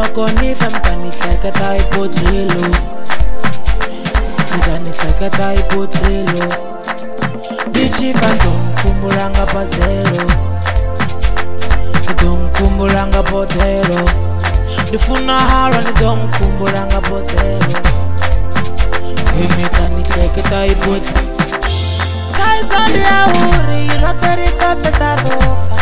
Loko ni famba ni hleketa hi bodlelo, ni hleketa hi bodlelo. Dichifa ndomkhumbulanga bodlelo, ndomkhumbulanga bodlelo. Ndifuna halwa ndomkhumbulanga bodlelo. Ngimita ni hleketa hi bodlelo. Kaizandi ya uri roterita petarofa.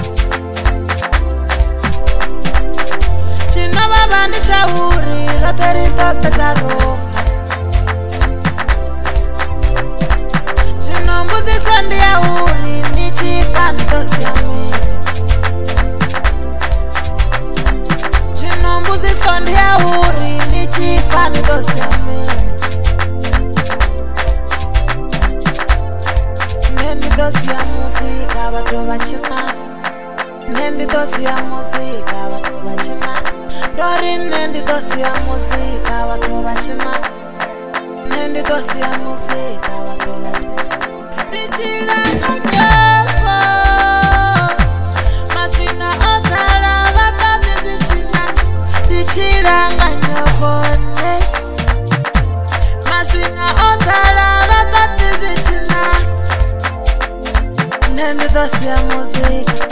China baba ni chauri roterita petarofa. Chino mbuzi sandi ya uri ni chifa ndosi ya mimi. Chino mbuzi sandi ya uri ni chifa ndosi ya mimi. Dosi ya muzika watu bachina, nendi dosi ya muzika watu bachina. Dori nendi dosi ya muzika watu bachina, nendi dosi ya muzika watu bachina. Dichila nanyoko, mashina otala wakati dichina. Dichila nanyoko ne, mashina otala wakati dichina. Nendi dosi ya muzika,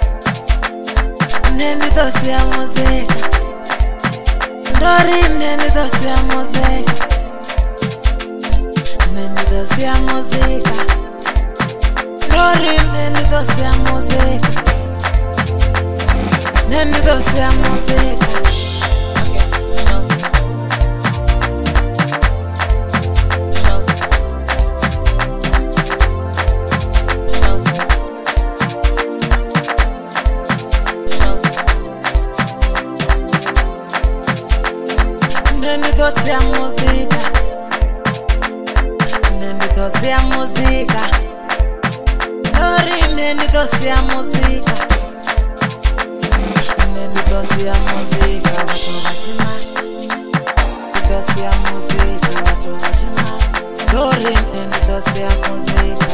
nendi dosi ya muzika. Dori nendi dosi ya muzika, nendi dosi ya muzika. Dori nendi dosi ya muzika, nendi dosi ya muzika. Nendi dosi ya muzika, nendi dosi ya muzika. Dori nendi dosi ya muzika, nendi dosi ya muzika. Watu bachina, dosi ya muzika. Watu bachina, dori nendi dosi ya muzika.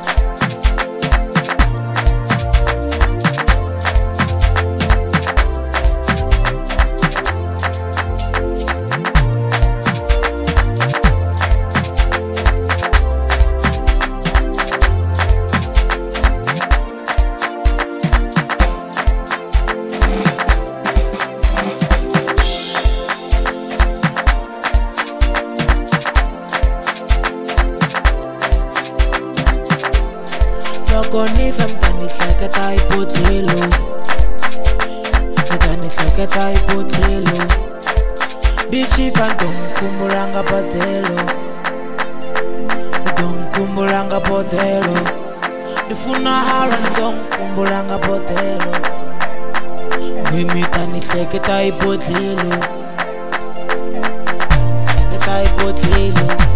Loko ni famba ni hleketa hi bodlelo, ni hleketa hi bodlelo. Dichifa ndomkhumbulanga bodlelo, ndomkhumbulanga bodlelo. Ndifuna halwa ndomkhumbulanga bodlelo. Ngimita ni hleketa hi bodlelo, hleketa hi bodlelo.